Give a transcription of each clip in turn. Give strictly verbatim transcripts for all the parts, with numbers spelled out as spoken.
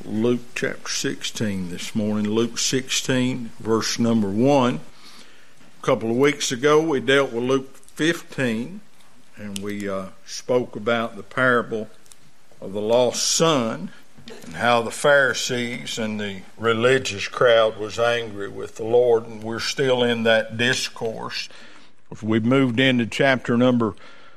Luke chapter sixteen this morning. Luke sixteen, verse number one. A couple of weeks ago, we dealt with Luke fifteen, and we uh, spoke about the parable of the lost son and how the Pharisees and the religious crowd was angry with the Lord, and we're still in that discourse. We've moved into chapter number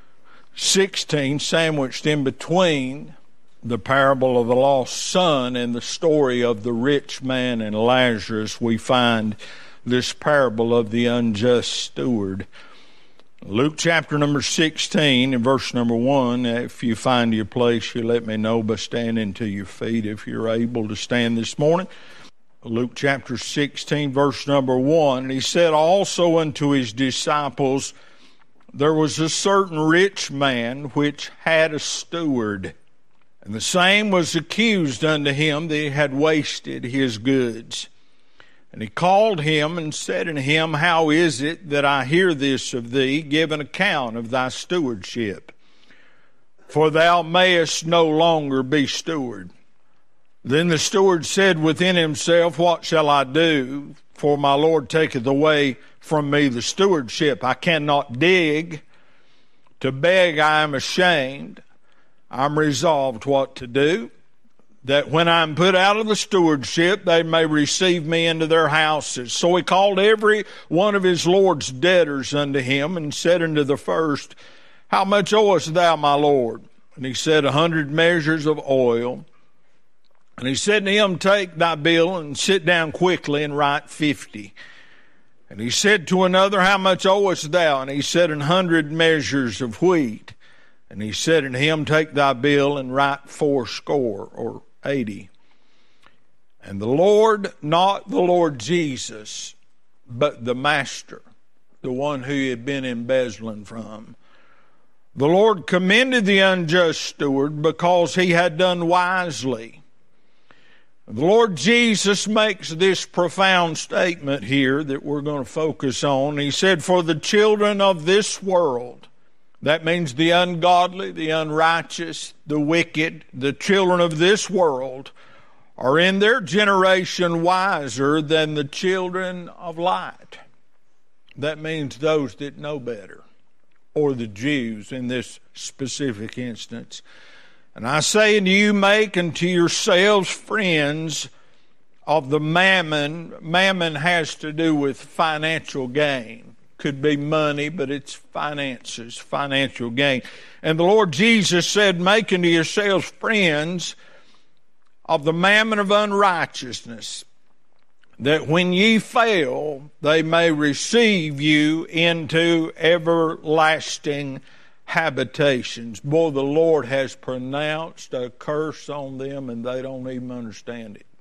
sixteen, sandwiched in between the parable of the lost son and the story of the rich man and Lazarus. We find this parable of the unjust steward. Luke chapter number sixteen and verse number one. If you find your place, you let me know by standing to your feet if you're able to stand this morning. Luke chapter sixteen, verse number one. And he said also unto his disciples, there was a certain rich man which had a steward, and the same was accused unto him that he had wasted his goods. And he called him and said unto him, how is it that I hear this of thee? Give an account of thy stewardship, for thou mayest no longer be steward. Then the steward said within himself, what shall I do? For my Lord taketh away from me the stewardship. I cannot dig. To beg I am ashamed. I'm resolved what to do, that when I'm put out of the stewardship, they may receive me into their houses. So he called every one of his Lord's debtors unto him, and said unto the first, how much owest thou, my Lord? And he said, a hundred measures of oil. And he said to him, take thy bill, and sit down quickly, and write fifty. And he said to another, how much owest thou? And he said, an hundred measures of wheat. And he said unto him, take thy bill, and write fourscore, or eighty. And the Lord, not the Lord Jesus, but the master, the one who he had been embezzling from, the Lord commended the unjust steward because he had done wisely. The Lord Jesus makes this profound statement here that we're going to focus on. He said, for the children of this world, that means the ungodly, the unrighteous, the wicked, the children of this world are in their generation wiser than the children of light. That means those that know better, or the Jews in this specific instance. And I say unto you, make unto yourselves friends of the mammon. Mammon has to do with financial gain. Could be money, but it's finances, financial gain. And the Lord Jesus said, make unto yourselves friends of the mammon of unrighteousness, that when ye fail, they may receive you into everlasting habitations. Boy, the Lord has pronounced a curse on them, and they don't even understand it.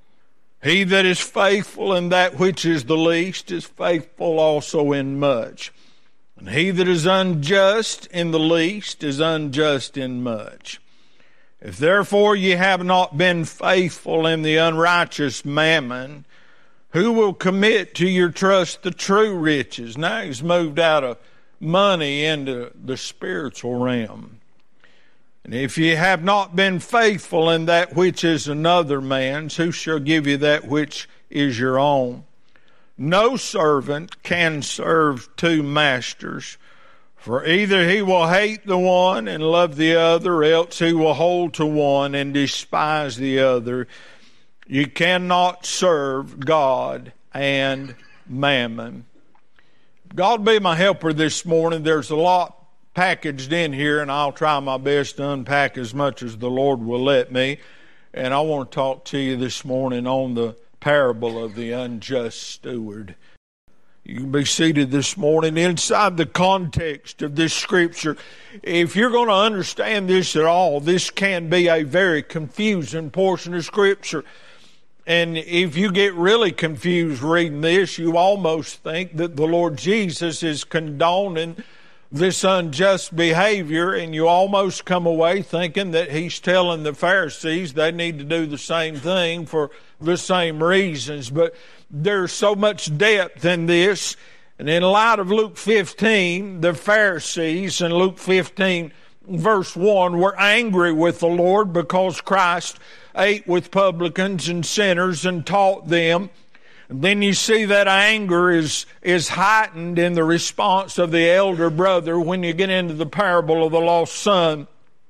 He that is faithful in that which is the least is faithful also in much. And he that is unjust in the least is unjust in much. If therefore ye have not been faithful in the unrighteous mammon, who will commit to your trust the true riches? Now he's moved out of money into the spiritual realm. And if ye have not been faithful in that which is another man's, who shall give you that which is your own? No servant can serve two masters, for either he will hate the one and love the other, or else he will hold to one and despise the other. You cannot serve God and mammon. God be my helper this morning. There's a lot packaged in here, and I'll try my best to unpack as much as the Lord will let me. And I want to talk to you this morning on the parable of the unjust steward. You can be seated this morning. Inside the context of this scripture, if you're going to understand this at all, this can be a very confusing portion of scripture. And if you get really confused reading this, you almost think that the Lord Jesus is condoning this unjust behavior, and you almost come away thinking that he's telling the Pharisees they need to do the same thing for the same reasons. But there's so much depth in this. And in light of Luke fifteen, the Pharisees in Luke fifteen verse one were angry with the Lord because Christ ate with publicans and sinners and taught them. And then you see that anger is, is heightened in the response of the elder brother when you get into the parable of the lost son.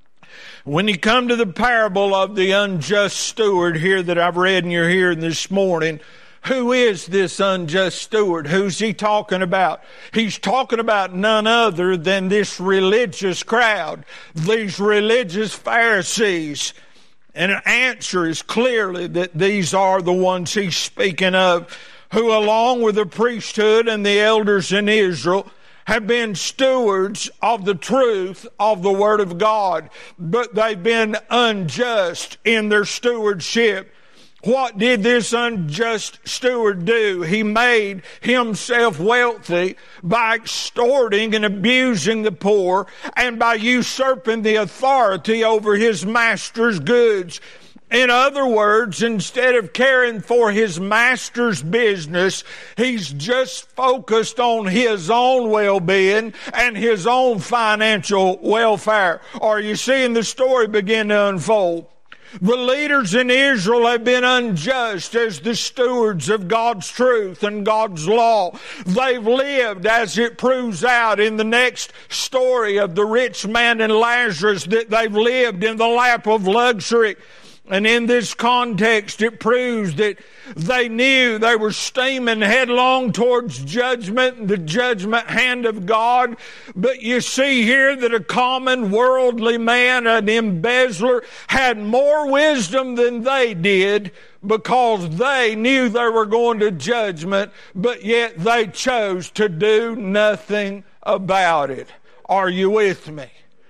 When you come to the parable of the unjust steward here that I've read and you're hearing this morning, who is this unjust steward? Who's he talking about? He's talking about none other than this religious crowd, these religious Pharisees. And an answer is clearly that these are the ones he's speaking of, who along with the priesthood and the elders in Israel have been stewards of the truth of the Word of God, but they've been unjust in their stewardship. What did this unjust steward do? He made himself wealthy by extorting and abusing the poor and by usurping the authority over his master's goods. In other words, instead of caring for his master's business, he's just focused on his own well-being and his own financial welfare. Are you seeing the story begin to unfold? The leaders in Israel have been unjust as the stewards of God's truth and God's law. They've lived, as it proves out in the next story of the rich man and Lazarus, that they've lived in the lap of luxury. And in this context, it proves that they knew they were steaming headlong towards judgment, the judgment hand of God. But you see here that a common worldly man, an embezzler, had more wisdom than they did because they knew they were going to judgment, but yet they chose to do nothing about it. Are you with me?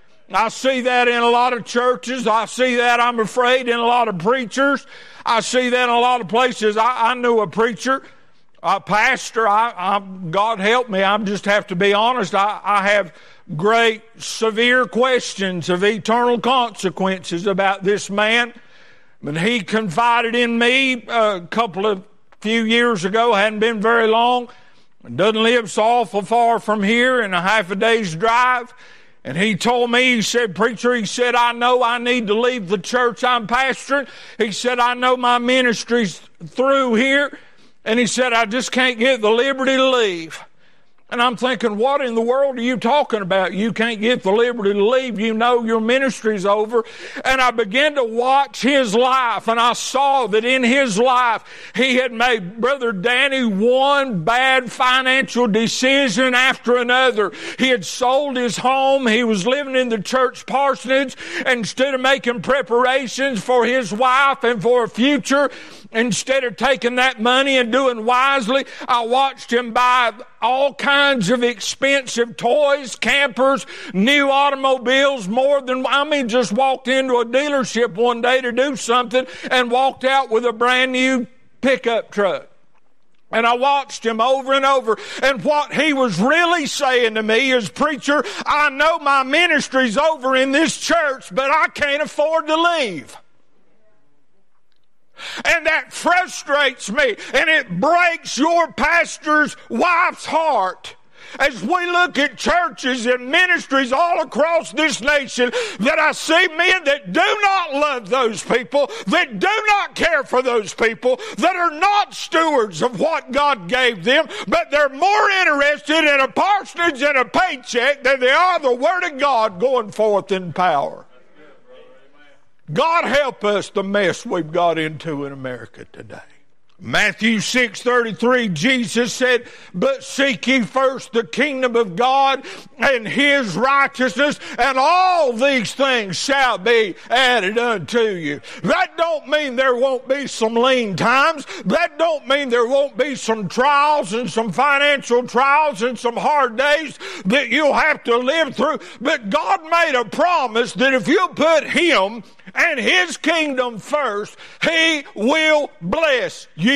I see that in a lot of churches. I see that, I'm afraid, in a lot of preachers. I see that in a lot of places. I, I knew a preacher, a pastor. I, I, God help me, I just have to be honest. I, I have great, severe questions of eternal consequences about this man. But he confided in me a couple of few years ago, hadn't been very long. Doesn't live so awful far from here, in a half a day's drive. And he told me, he said, preacher, he said, I know I need to leave the church I'm pastoring. He said, I know my ministry's through here. And he said, I just can't get the liberty to leave. And I'm thinking, what in the world are you talking about? You can't get the liberty to leave. You know your ministry's over. And I began to watch his life, and I saw that in his life he had made, Brother Danny, one bad financial decision after another. He had sold his home. He was living in the church parsonage. Instead of making preparations for his wife and for a future, instead of taking that money and doing wisely, I watched him buy all kinds of expensive toys, campers, new automobiles, more than, I mean, just walked into a dealership one day to do something and walked out with a brand new pickup truck. And I watched him over and over. And what he was really saying to me is, preacher, I know my ministry's over in this church, but I can't afford to leave. And that frustrates me, and it breaks your pastor's wife's heart. As we look at churches and ministries all across this nation, that I see men that do not love those people, that do not care for those people, that are not stewards of what God gave them, but they're more interested in a parsonage and a paycheck than they are the Word of God going forth in power. God help us, the mess we've got into in America today. Matthew six thirty-three, Jesus said, but seek ye first the kingdom of God and His righteousness, and all these things shall be added unto you. That don't mean there won't be some lean times. That don't mean there won't be some trials and some financial trials and some hard days that you'll have to live through. But God made a promise that if you put Him and His kingdom first, He will bless you.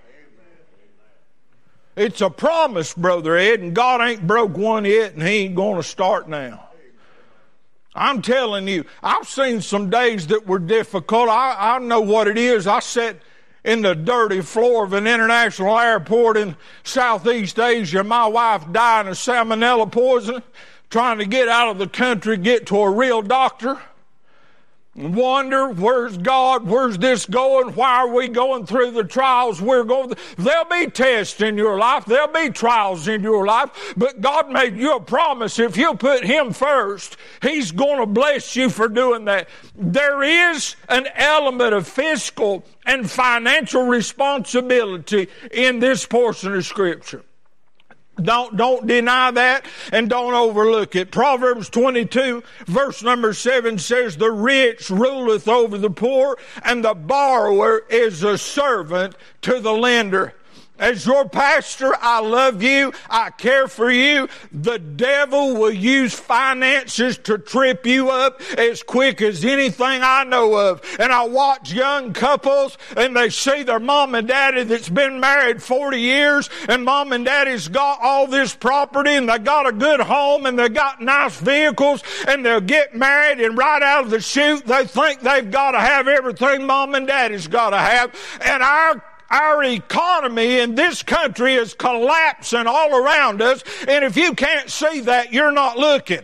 It's a promise, Brother Ed, and God ain't broke one yet, and He ain't going to start now. I'm telling you, I've seen some days that were difficult. I, I know what it is. I sat in the dirty floor of an international airport in Southeast Asia. My wife died of salmonella poison, trying to get out of the country, get to a real doctor. wonder, where's God? Where's this going? Why are we going through the trials we're going through? There'll be tests in your life. There'll be trials in your life. But God made you a promise. If you'll put Him first, He's going to bless you for doing that. There is an element of fiscal and financial responsibility in this portion of Scripture. Don't, don't deny that and don't overlook it. Proverbs twenty-two, verse number seven says, the rich ruleth over the poor, and the borrower is a servant to the lender. As your pastor, I love you. I care for you. The devil will use finances to trip you up as quick as anything I know of. And I watch young couples and they see their mom and daddy that's been married forty years, and mom and daddy's got all this property and they got a good home and they got nice vehicles, and they'll get married and right out of the chute they think they've got to have everything mom and daddy's got to have. And our Our economy in this country is collapsing all around us, and if you can't see that, you're not looking.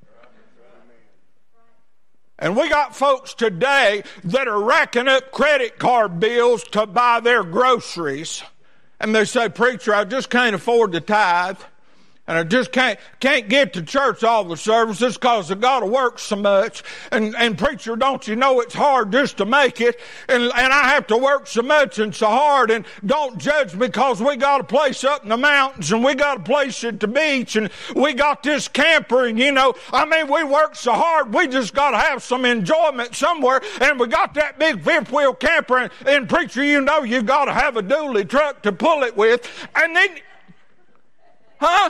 And we got folks today that are racking up credit card bills to buy their groceries, and they say, preacher, I just can't afford the tithe. And I just can't can't get to church all the services because I got to work so much. And, and preacher, don't you know it's hard just to make it? And, and I have to work so much and so hard. And don't judge me because we got a place up in the mountains and we got a place at the beach and we got this camper. And, you know, I mean, we work so hard. We just got to have some enjoyment somewhere. And we got that big fifth wheel camper. And, and preacher, you know, you got to have a dually truck to pull it with. And then, huh?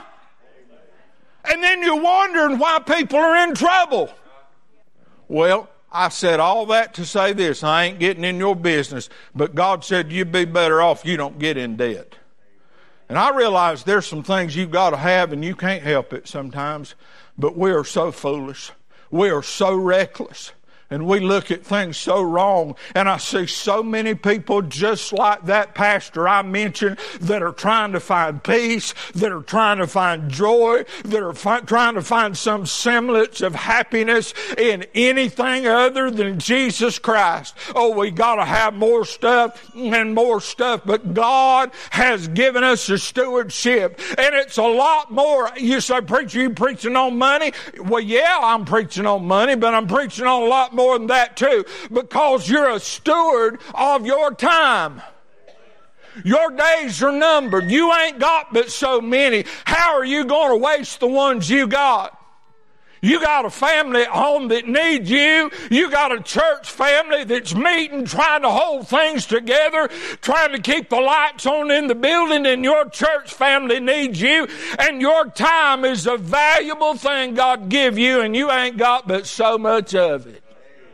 And then you're wondering why people are in trouble. Well, I said all that to say this. I ain't getting in your business. But God said you'd be better off you don't get in debt. And I realize there's some things you've got to have and you can't help it sometimes. But we are so foolish. We are so reckless. And we look at things so wrong. And I see so many people just like that pastor I mentioned that are trying to find peace, that are trying to find joy, that are fi- trying to find some semblance of happiness in anything other than Jesus Christ. Oh, we got to have more stuff and more stuff. But God has given us a stewardship. And it's a lot more. You say, preacher, you preaching on money? Well, yeah, I'm preaching on money, but I'm preaching on a lot more more than that too, because you're a steward of your time. Your days are numbered. You ain't got but so many. How are you going to waste the ones you got? You got a family at home that needs you. You got a church family that's meeting, trying to hold things together, trying to keep the lights on in the building, and your church family needs you. And your time is a valuable thing God give you, and you ain't got but so much of it.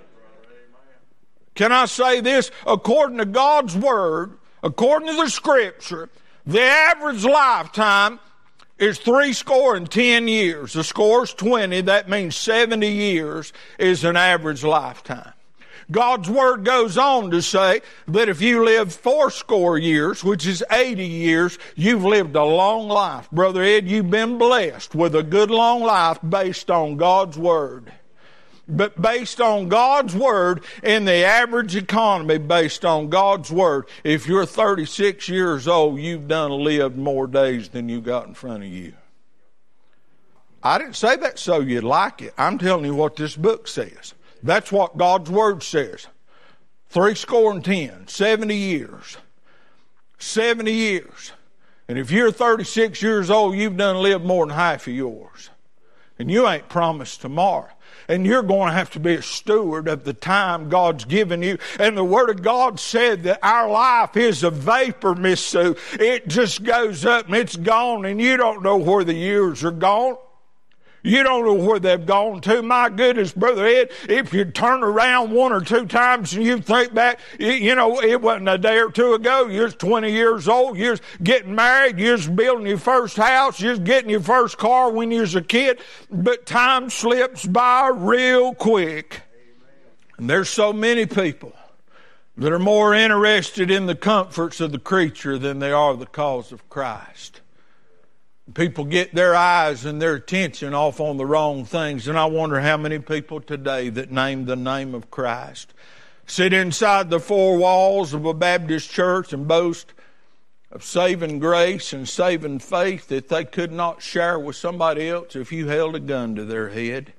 Can I say this? According to God's Word, according to the Scripture, the average lifetime is three score and ten years. The score's twenty. That means seventy years is an average lifetime. God's Word goes on to say that if you live four score years, which is eighty years, you've lived a long life. Brother Ed, you've been blessed with a good long life based on God's Word. But based on God's Word in the average economy, based on God's Word, if you're thirty-six years old, you've done lived more days than you got in front of you. I didn't say that so you'd like it. I'm telling you what this book says. That's what God's Word says. Three score and ten, seventy years. seventy years. And if you're thirty-six years old, you've done lived more than half of yours. And you ain't promised tomorrow. And you're going to have to be a steward of the time God's given you. And the Word of God said that our life is a vapor, Miss Sue. It just goes up and it's gone, and you don't know where the years are gone. You don't know where they've gone to. My goodness, Brother Ed, if you turn around one or two times and you think back, you know, it wasn't a day or two ago. You're twenty years old. You're getting married. You're building your first house. You're getting your first car when you was a kid. But time slips by real quick. And there's so many people that are more interested in the comforts of the creature than they are the cause of Christ. People get their eyes and their attention off on the wrong things. And I wonder how many people today that name the name of Christ sit inside the four walls of a Baptist church and boast of saving grace and saving faith that they could not share with somebody else if you held a gun to their head.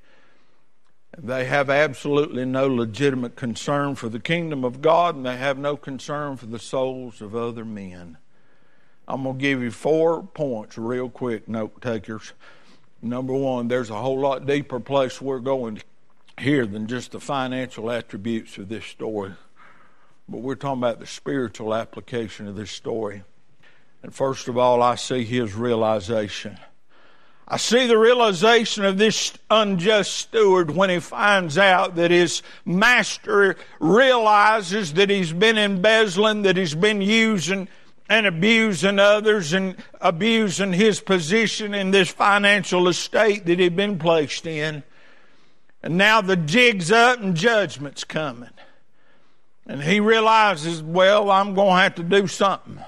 They have absolutely no legitimate concern for the kingdom of God, and they have no concern for the souls of other men. I'm going to give you four points real quick, note takers. Number one, there's a whole lot deeper place we're going here than just the financial attributes of this story. But we're talking about the spiritual application of this story. And first of all, I see his realization. I see the realization of this unjust steward when he finds out that his master realizes that he's been embezzling, that he's been using and abusing others and abusing his position in this financial estate that he'd been placed in. And now the jig's up and judgment's coming. And he realizes, well, I'm going to have to do something.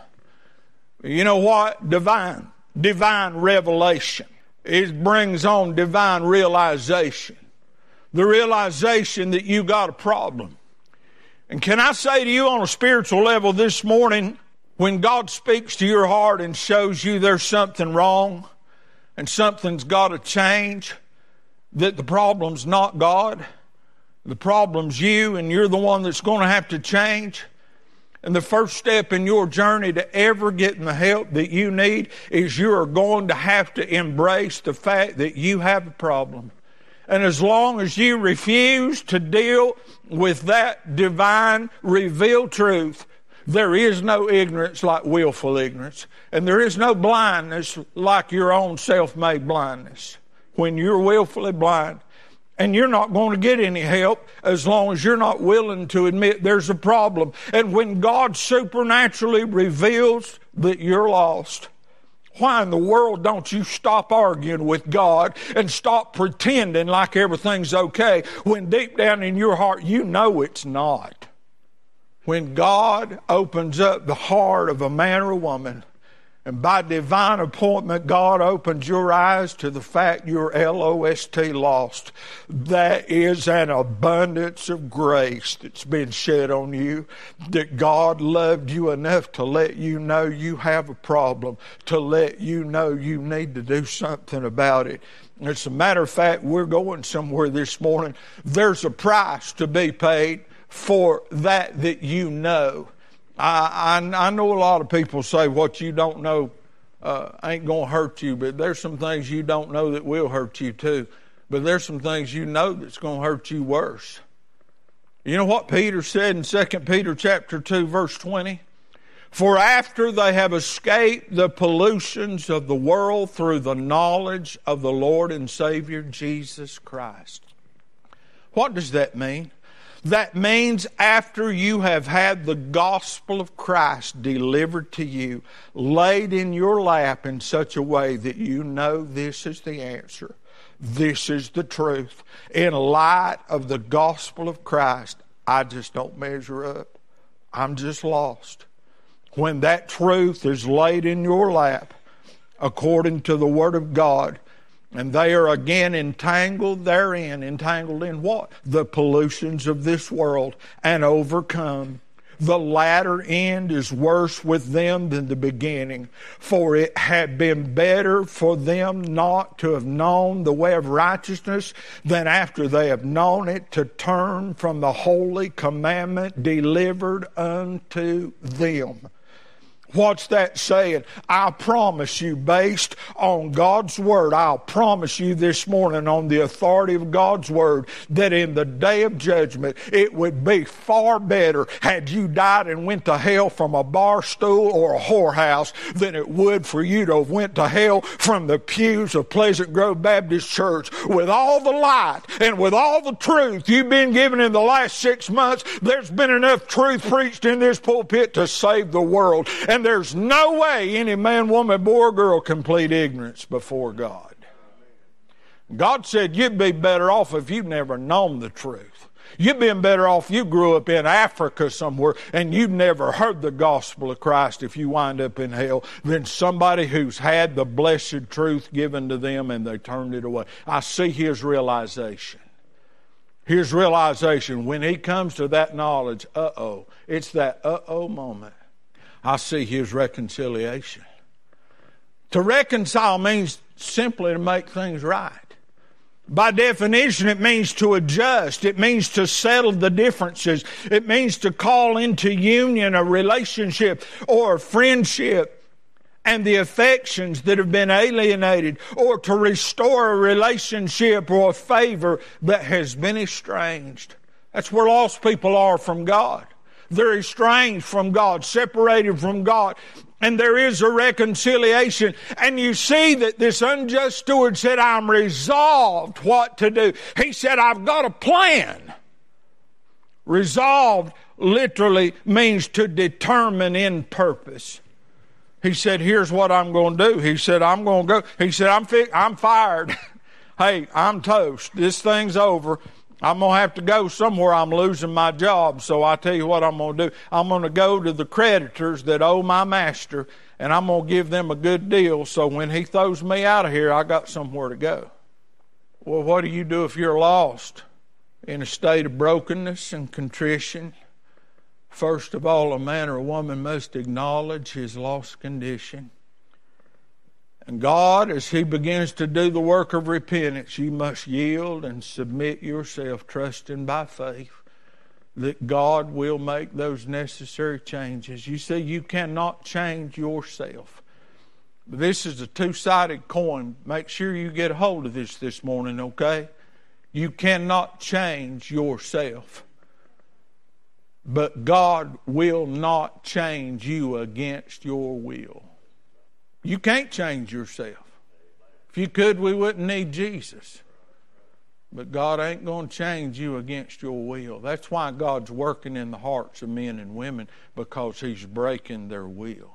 You know what? Divine, divine revelation. It brings on divine realization. The realization that you got a problem. And can I say to you on a spiritual level this morning, when God speaks to your heart and shows you there's something wrong and something's got to change, that the problem's not God, the problem's you, and you're the one that's going to have to change. And the first step in your journey to ever getting the help that you need is you are going to have to embrace the fact that you have a problem. And as long as you refuse to deal with that divine revealed truth, there is no ignorance like willful ignorance. And there is no blindness like your own self-made blindness. When you're willfully blind, and you're not going to get any help as long as you're not willing to admit there's a problem. And when God supernaturally reveals that you're lost, why in the world don't you stop arguing with God and stop pretending like everything's okay when deep down in your heart you know it's not? When God opens up the heart of a man or a woman, and by divine appointment, God opens your eyes to the fact you're L O S T lost. That is an abundance of grace that's been shed on you. That God loved you enough to let you know you have a problem. To let you know you need to do something about it. As a matter of fact, we're going somewhere this morning. There's a price to be paid for that that you know. I, I, I know a lot of people say what you don't know uh, ain't going to hurt you, but there's some things you don't know that will hurt you too. But there's some things you know that's going to hurt you worse. You know what Peter said in Second Peter chapter two, verse twenty? For after they have escaped the pollutions of the world through the knowledge of the Lord and Savior Jesus Christ. What does that mean? That means after you have had the gospel of Christ delivered to you, laid in your lap in such a way that you know this is the answer, this is the truth. In light of the gospel of Christ, I just don't measure up. I'm just lost. When that truth is laid in your lap, according to the Word of God, and they are again entangled therein. Entangled in what? The pollutions of this world, and overcome. The latter end is worse with them than the beginning. For it had been better for them not to have known the way of righteousness than after they have known it to turn from the holy commandment delivered unto them. What's that saying? I promise you, based on God's Word, I'll promise you this morning on the authority of God's Word, that in the day of judgment, it would be far better had you died and went to hell from a bar stool or a whorehouse than it would for you to have went to hell from the pews of Pleasant Grove Baptist Church. With all the light and with all the truth you've been given in the last six months, there's been enough truth preached in this pulpit to save the world. And And there's no way any man, woman, boy, or girl can plead ignorance before God. God said you'd be better off if you'd never known the truth. You'd been better off you grew up in Africa somewhere and you've never heard the gospel of Christ if you wind up in hell than somebody who's had the blessed truth given to them and they turned it away. I see his realization. His realization when he comes to that knowledge, uh-oh, it's that uh-oh moment. I see his reconciliation. To reconcile means simply to make things right. By definition, it means to adjust. It means to settle the differences. It means to call into union a relationship or a friendship and the affections that have been alienated, or to restore a relationship or a favor that has been estranged. That's where lost people are from God. They're estranged from God, separated from God. And there is a reconciliation. And you see that this unjust steward said, I'm resolved what to do. He said, I've got a plan. Resolved literally means to determine in purpose. He said, here's what I'm going to do. He said, I'm going to go. He said, I'm fi- I'm fired. Hey, I'm toast. This thing's over. I'm going to have to go somewhere. I'm losing my job. So I tell you what I'm going to do. I'm going to go to the creditors that owe my master, and I'm going to give them a good deal. So when he throws me out of here, I got somewhere to go. Well, what do you do if you're lost in a state of brokenness and contrition? First of all, a man or a woman must acknowledge his lost condition. And God, as he begins to do the work of repentance, you must yield and submit yourself, trusting by faith that God will make those necessary changes. You see, you cannot change yourself. This is a two-sided coin. Make sure you get a hold of this this morning, okay? You cannot change yourself. But God will not change you against your will. You can't change yourself. If you could, we wouldn't need Jesus. But God ain't going to change you against your will. That's why God's working in the hearts of men and women, because He's breaking their will.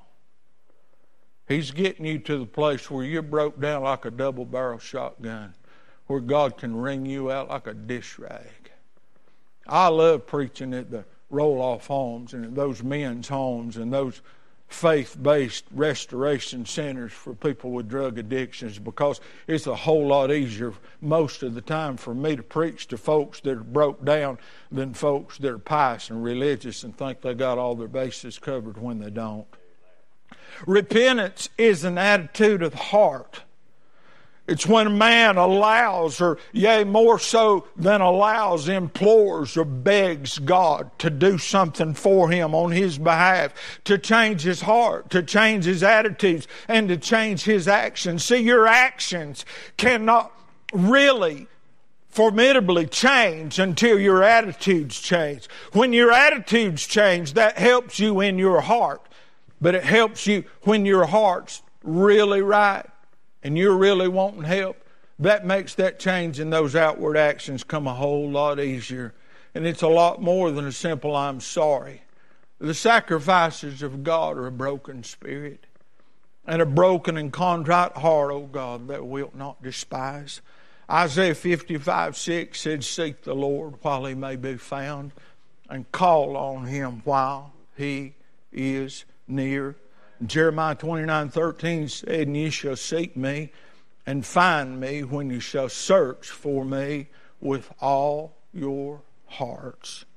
He's getting you to the place where you're broke down like a double-barrel shotgun, where God can wring you out like a dish rag. I love preaching at the roll-off homes and at those men's homes and those faith-based restoration centers for people with drug addictions, because it's a whole lot easier most of the time for me to preach to folks that are broke down than folks that are pious and religious and think they got all their bases covered when they don't. Repentance is an attitude of the heart. It's when a man allows, or yea, more so than allows, implores or begs God to do something for him on his behalf, to change his heart, to change his attitudes, and to change his actions. See, your actions cannot really formidably change until your attitudes change. When your attitudes change, that helps you in your heart. But it helps you when your heart's really right and you're really wanting help. That makes that change in those outward actions come a whole lot easier. And it's a lot more than a simple I'm sorry. The sacrifices of God are a broken spirit and a broken and contrite heart, O God, that wilt not despise. Isaiah fifty-five six said, seek the Lord while He may be found, and call on Him while He is near. Jeremiah twenty-nine thirteen said, and ye shall seek me and find me when you shall search for me with all your hearts.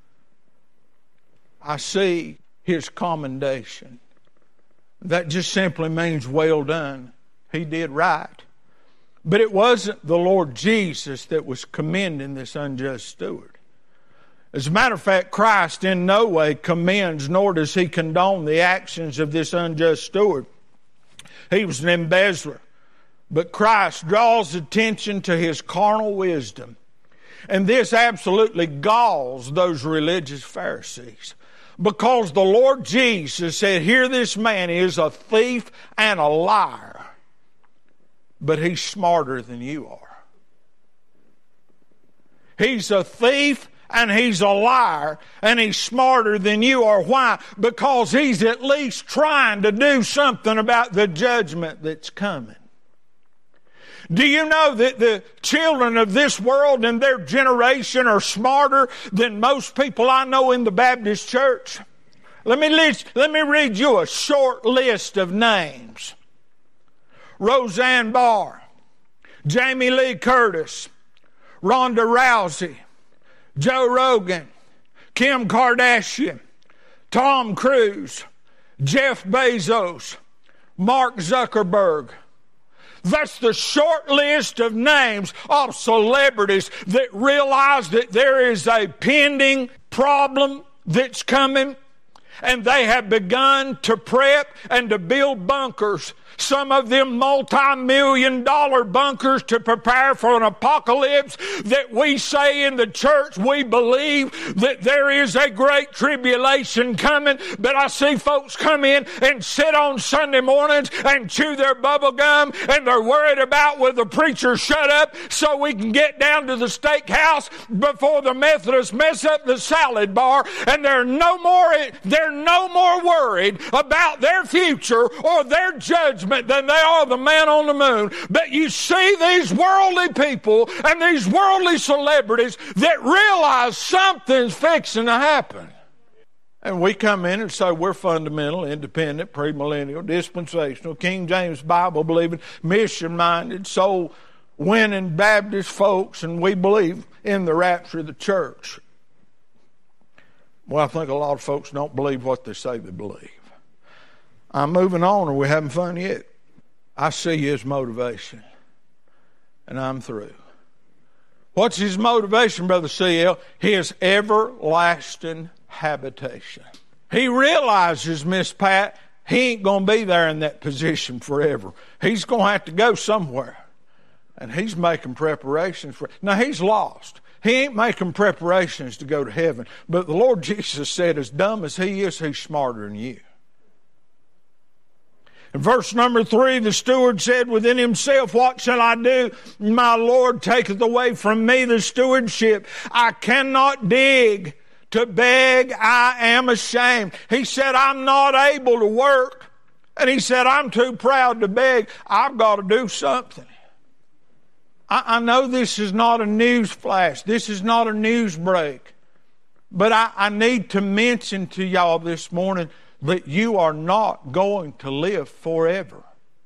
I see His commendation. That just simply means well done. He did right. But it wasn't the Lord Jesus that was commending this unjust steward. As a matter of fact, Christ in no way commends, nor does He condone the actions of this unjust steward. He was an embezzler. But Christ draws attention to his carnal wisdom. And this absolutely galls those religious Pharisees. Because the Lord Jesus said, here this man is a thief and a liar. But he's smarter than you are. He's a thief and he's a liar, and he's smarter than you are. Why? Because he's at least trying to do something about the judgment that's coming. Do you know that the children of this world and their generation are smarter than most people I know in the Baptist church? Let me list, let me read you a short list of names. Roseanne Barr, Jamie Lee Curtis, Ronda Rousey, Joe Rogan, Kim Kardashian, Tom Cruise, Jeff Bezos, Mark Zuckerberg. That's the short list of names of celebrities that realize that there is a pending problem that's coming, and they have begun to prep and to build bunkers. Some of them multi-million dollar bunkers to prepare for an apocalypse that we say in the church we believe that there is a great tribulation coming. But I see folks come in and sit on Sunday mornings and chew their bubble gum, and they're worried about will the preacher shut up so we can get down to the steakhouse before the Methodists mess up the salad bar, and they're no more they're no more worried about their future or their judgment than they are the man on the moon. But you see these worldly people and these worldly celebrities that realize something's fixing to happen. And we come in and say we're fundamental, independent, premillennial, dispensational, King James Bible believing, mission-minded, soul-winning Baptist folks, and we believe in the rapture of the church. Well, I think a lot of folks don't believe what they say they believe. I'm moving on. Are we having fun yet? I see his motivation. And I'm through. What's his motivation, Brother C L? His everlasting habitation. He realizes, Miss Pat, he ain't going to be there in that position forever. He's going to have to go somewhere. And he's making preparations for it. Now, he's lost. He ain't making preparations to go to heaven. But the Lord Jesus said, as dumb as he is, he's smarter than you. In verse number three, the steward said within himself, what shall I do? My Lord taketh away from me the stewardship. I cannot dig to beg. I am ashamed. He said, I'm not able to work. And he said, I'm too proud to beg. I've got to do something. I, I know this is not a news flash. This is not a news break. But I, I need to mention to y'all this morning that you are not going to live forever.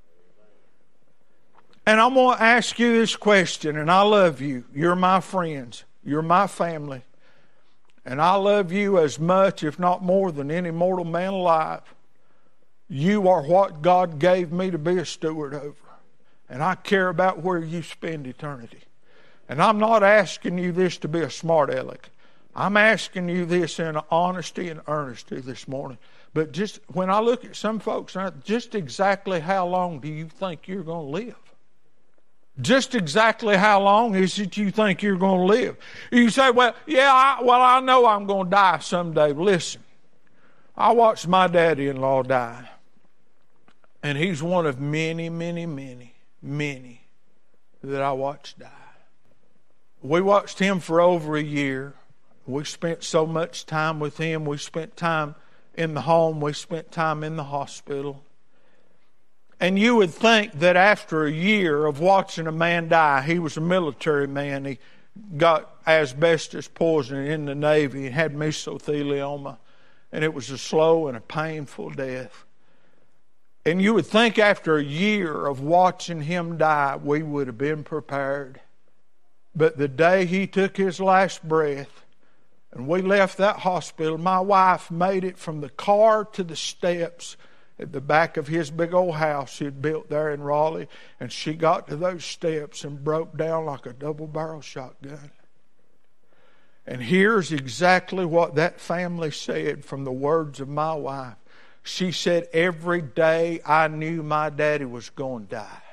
And I'm going to ask you this question, and I love you. You're my friends. You're my family. And I love you as much, if not more, than any mortal man alive. You are what God gave me to be a steward over. And I care about where you spend eternity. And I'm not asking you this to be a smart aleck. I'm asking you this in honesty and earnesty this morning. But just when I look at some folks, just exactly how long do you think you're going to live? Just exactly how long is it you think you're going to live? You say, well, yeah, I, well, I know I'm going to die someday. Listen, I watched my daddy-in-law die. And he's one of many, many, many, many that I watched die. We watched him for over a year. We spent so much time with him. We spent time in the home. We spent time in the hospital. And you would think that after a year of watching a man die, he was a military man. He got asbestos poisoning in the Navy and had mesothelioma. And it was a slow and a painful death. And you would think after a year of watching him die, we would have been prepared. But the day he took his last breath, and we left that hospital, my wife made it from the car to the steps at the back of his big old house he had built there in Raleigh. And she got to those steps and broke down like a double-barrel shotgun. And here's exactly what that family said from the words of my wife. She said, every day I knew my daddy was going to die.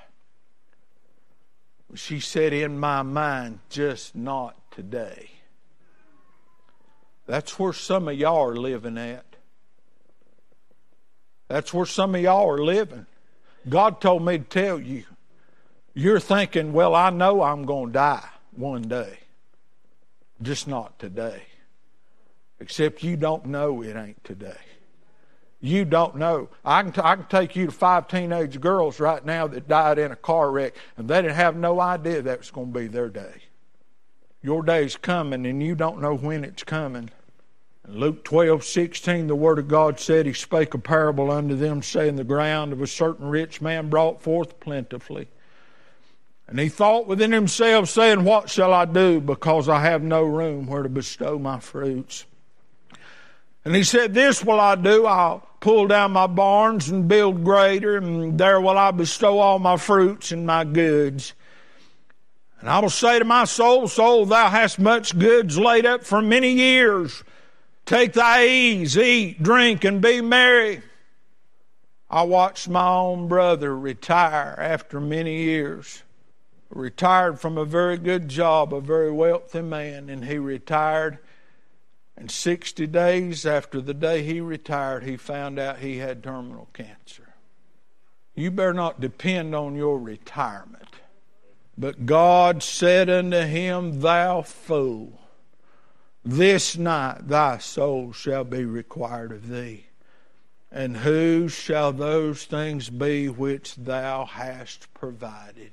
She said, in my mind, just not today. That's where some of y'all are living at. That's where some of y'all are living. God told me to tell you. You're thinking, well, I know I'm going to die one day. Just not today. Except you don't know it ain't today. You don't know. I can, t- I can take you to five teenage girls right now that died in a car wreck, and they didn't have no idea that was going to be their day. Your day's coming, and you don't know when it's coming. In Luke twelve sixteen, the Word of God said, He spake a parable unto them, saying, the ground of a certain rich man brought forth plentifully. And he thought within himself, saying, what shall I do, because I have no room where to bestow my fruits? And he said, this will I do, I'll pull down my barns and build greater, and there will I bestow all my fruits and my goods. And I will say to my soul, soul, thou hast much goods laid up for many years. Take thy ease, eat, drink, and be merry. I watched my own brother retire after many years. Retired from a very good job, a very wealthy man, and he retired. And sixty days after the day he retired, he found out he had terminal cancer. You better not depend on your retirement. But God said unto him, thou fool, this night thy soul shall be required of thee. And whose shall those things be which thou hast provided?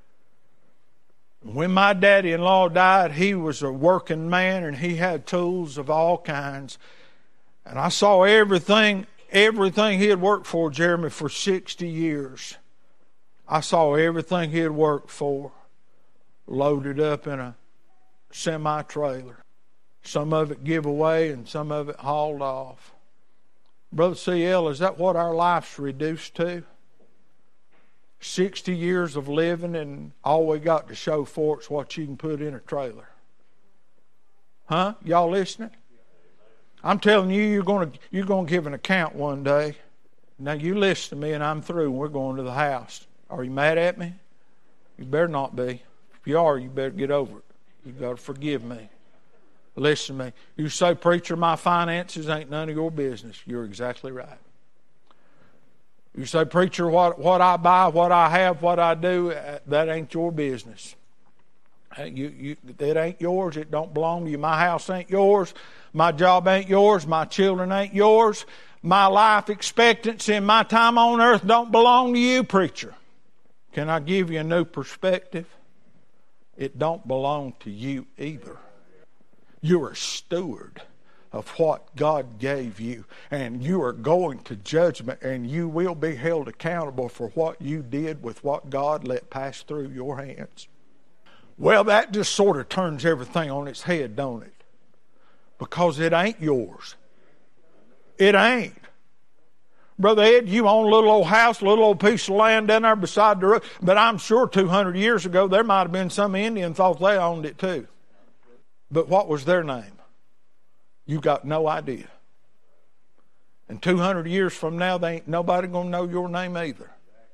When my daddy-in-law died, he was a working man and he had tools of all kinds. And I saw everything, everything he had worked for, Jeremy, for sixty years. I saw everything he had worked for loaded up in a semi-trailer. Some of it give away and some of it hauled off. Brother C L, is that what our life's reduced to? sixty years of living and all we got to show for it's what you can put in a trailer. Huh? Y'all listening? I'm telling you, you're going to you're going to give an account one day. Now you listen to me and I'm through and we're going to the house. Are you mad at me? You better not be. If you are, you better get over it. You've got to forgive me. Listen to me. You say, preacher, my finances ain't none of your business. You're exactly right. You say, preacher, what, what I buy, what I have, what I do, that ain't your business. You, you, it ain't yours. It don't belong to you. My house ain't yours. My job ain't yours. My children ain't yours. My life expectancy and my time on earth don't belong to you, preacher. Can I give you a new perspective? It don't belong to you either. You're a steward of what God gave you, and you are going to judgment, and you will be held accountable for what you did with what God let pass through your hands. Well, that just sort of turns everything on its head, don't it? Because it ain't yours. It ain't. Brother Ed, you own a little old house, a little old piece of land down there beside the road, but I'm sure two hundred years ago there might have been some Indian thought they owned it too. But what was their name? You got no idea. And two hundred years from now, they ain't nobody going to know your name either.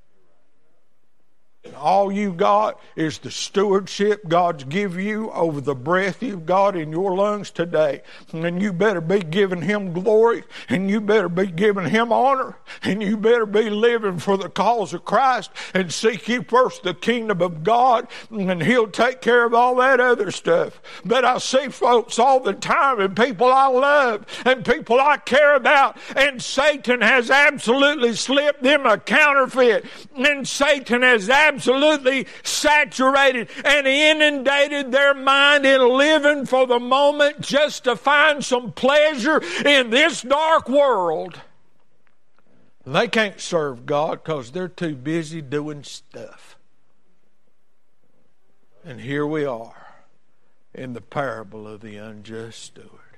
And all you got is the stewardship God's give you over the breath you've got in your lungs today. And you better be giving Him glory, and you better be giving Him honor, and you better be living for the cause of Christ and seek ye first the kingdom of God, and He'll take care of all that other stuff. But I see folks all the time, and people I love, and people I care about, and Satan has absolutely slipped them a counterfeit, and Satan has absolutely absolutely saturated and inundated their mind in living for the moment just to find some pleasure in this dark world. They can't serve God because they're too busy doing stuff. And here we are in the parable of the unjust steward.